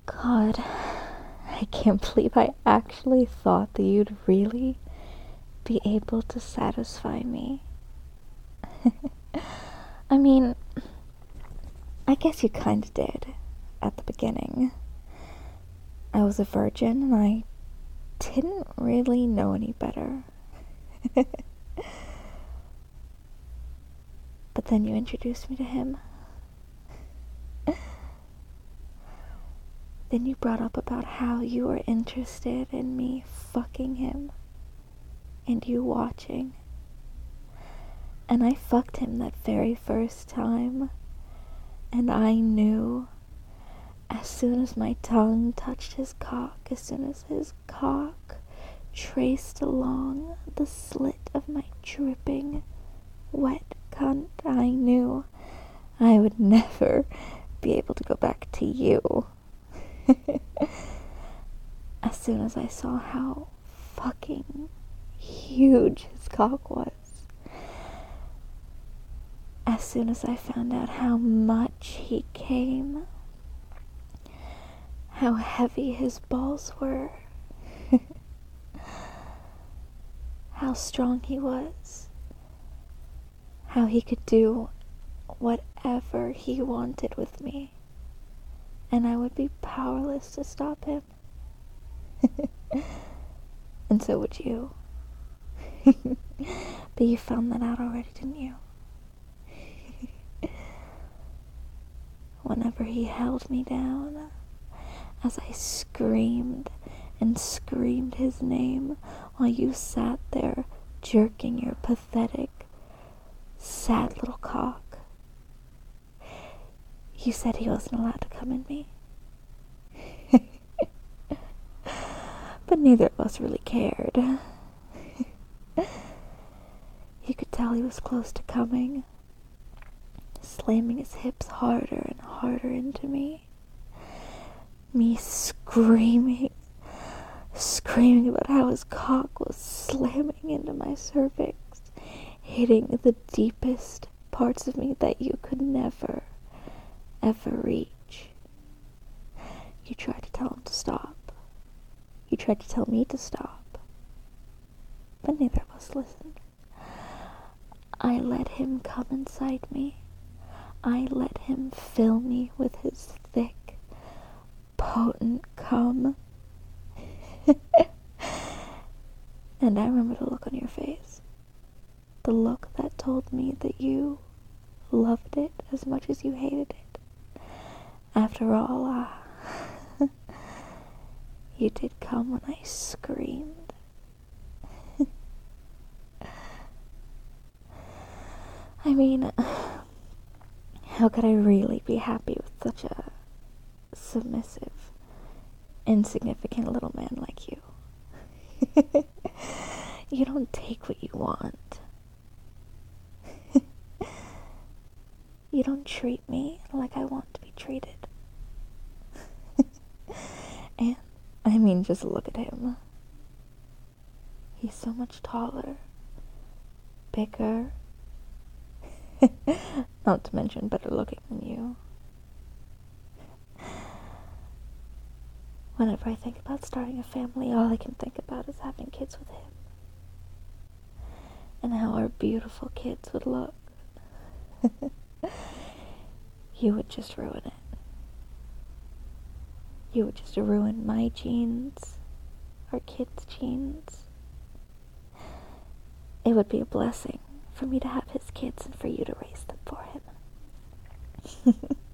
God, I can't believe I actually thought that you'd really be able to satisfy me. I mean, I guess you kinda did at the beginning. I was a virgin and I didn't really know any better. But then you introduced me to him. Then you brought up about how you were interested in me fucking him and you watching. And I fucked him that very first time, and I knew as soon as my tongue touched his cock, as soon as his cock traced along the slit of my dripping, wet cunt, I knew I would never be able to go back to you. As soon as I saw how fucking huge his cock was, as soon as I found out how much he came, how heavy his balls were, how strong he was, how he could do whatever he wanted with me, and I would be powerless to stop him. And so would you. But you found that out already, didn't you? Whenever he held me down, as I screamed and screamed his name while you sat there jerking your pathetic, sad little cock. You said he wasn't allowed to come in me. But neither of us really cared. You could tell he was close to coming, slamming his hips harder and harder into me. Me screaming about how his cock was slamming into my cervix, hitting the deepest parts of me that you could never, ever reach. You tried to tell him to stop. You tried to tell me to stop. But neither of us listened. I let him come inside me. I let him fill me with his thick, potent cum. And I remember the look on your face. The look that told me that you loved it as much as you hated it. After all, you did come when I screamed. I mean, how could I really be happy with such a submissive, insignificant little man like you? You don't take what you want. You don't treat me like I want to be treated. And, I mean, just look at him. He's so much taller, bigger, not to mention better looking than you. Whenever I think about starting a family, all I can think about is having kids with him. And how our beautiful kids would look. You would just ruin it. You would just ruin my genes, our kids' genes. It would be a blessing for me to have his kids and for you to raise them for him.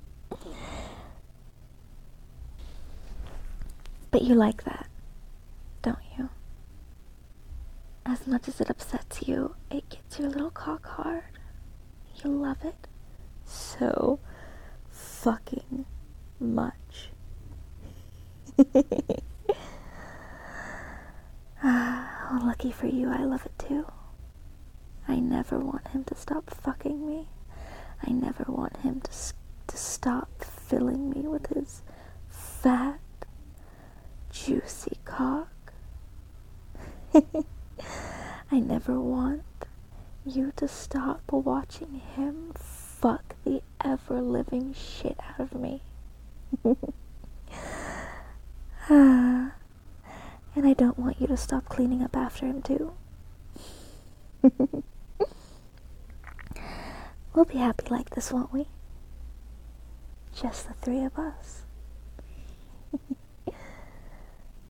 But you like that, don't you? As much as it upsets you, it gets your little cock hard. You love it so fucking much. Lucky for you, I love it too. I never want him to stop fucking me. I never want him to stop filling me with his fat, juicy cock. I never want you to stop watching him fuck the ever-living shit out of me. And I don't want you to stop cleaning up after him, too. We'll be happy like this, won't we? Just the three of us.